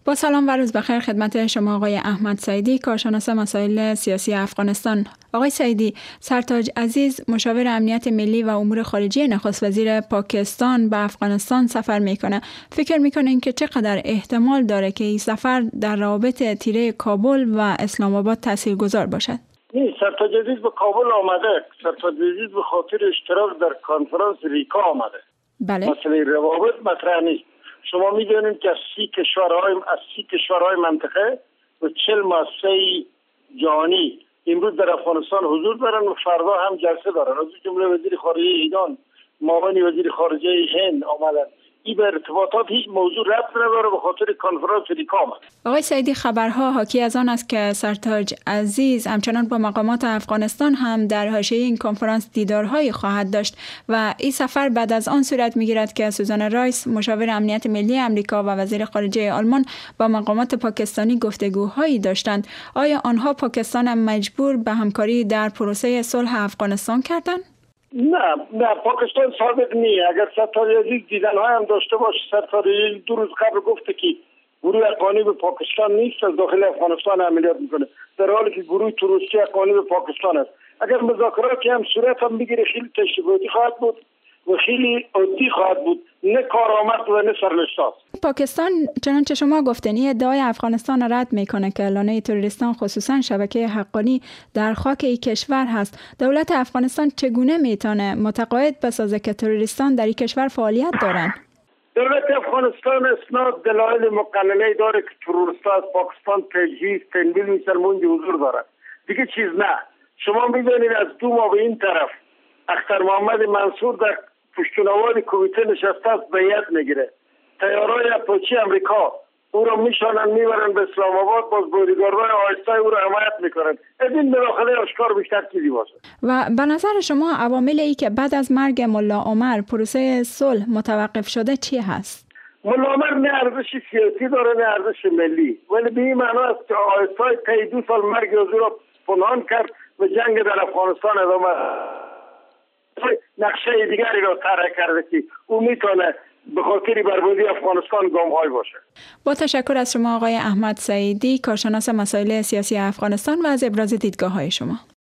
با سلام و روز بخیر خدمت شما آقای احمد سعیدی، کارشناس مسائل سیاسی افغانستان. آقای سعیدی، سرتاج عزیز مشاور امنیت ملی و امور خارجه نخست وزیر پاکستان به افغانستان سفر میکنه. فکر میکنین که چقدر احتمال داره که این سفر در روابط تیره کابل و اسلام آباد تاثیرگذار باشد؟ سرتاج عزیز به کابل آمده. سرتاج عزیز به خاطر اشتراک در کنفرانس ریکا آمده. بله. مسئله روابط مطرح نیست. شما میدونید که از 30 کشورهای منطقه و 40 مؤسسه جهانی امروز در افغانستان حضور دارن و فردا هم جلسه دارن. از جمله وزیر خارجه ایران، معاون وزیر خارجه هند آمدن. این به ارتباطات هیچ موضوع ربط نداره، به خاطر کنفرانس ریکا آمد. آقای سعیدی، خبرها حاکی از آن است که سرتاج عزیز همچنان با مقامات افغانستان هم در حاشیه این کنفرانس دیدارهایی خواهد داشت و این سفر بعد از آن صورت میگیرد که سوزان رایس مشاور امنیت ملی امریکا و وزیر خارجه آلمان با مقامات پاکستانی گفتگوهایی داشتند. آیا آنها پاکستان مجبور به همکاری در پروسه صلح افغانستان کردند؟ نه پاکستان صادق نیست. اگر سرتاج عزیز دیدن‌های هم داشته باشه، سرتاج عزیز 2 روز قبل گفته که گروه افغانی به پاکستان نیست، از داخل افغانستان عملیات میکنه، در حالی که گروه تروریستی افغانی به پاکستان است. اگر مذاکراتی هم صورت هم بگیره، خیلی تشریفاتی خواهد بود و خیلی عادی خواهد بود، نه کارآمد و نه سرنشست. پاکستان چنانچه شما گفتین ادعای افغانستان را رد میکنه که لانه تروریستان خصوصا شبکه حقانی در خاک این کشور هست. دولت افغانستان چگونه میتونه متقاعد بسازه که تروریستان در این کشور فعالیت دارن؟ دولت افغانستان اسناد دلایل مقننه داره که تروریستان از پاکستان تجهیز تنبیل میشن اونجا حضور دارن. دیگه چیز نه. شما میدونید از 2 ماه به این طرف اختر محمد منصور در پشتونوال کمیته نشسته است، بیعت میگیره. طیارهای اپاچی امریکا او را میشانن میبرن به اسلام آباد، باز بودیگاردهای آهسته او را حمایت میکنن. این مداخله آشکار بیشتر چیزی باشه. و به نظر شما عواملی که بعد از مرگ ملا عمر پروسه صلح متوقف شده چی هست؟ ملا عمر نه ارزش سیاسی داره نه ارزش ملی، ولی به این معنا است که آهسته طی 2 سال مرگ او را پنهان کرد و جنگ در افغانستان ادامه نقشه دیگری را طرح کرده که او میتونه به خاطر بربادی افغانستان گام‌های باشه. با تشکر از شما آقای احمد سعیدی، کارشناس مسائل سیاسی افغانستان و از ابراز دیدگاه‌های شما.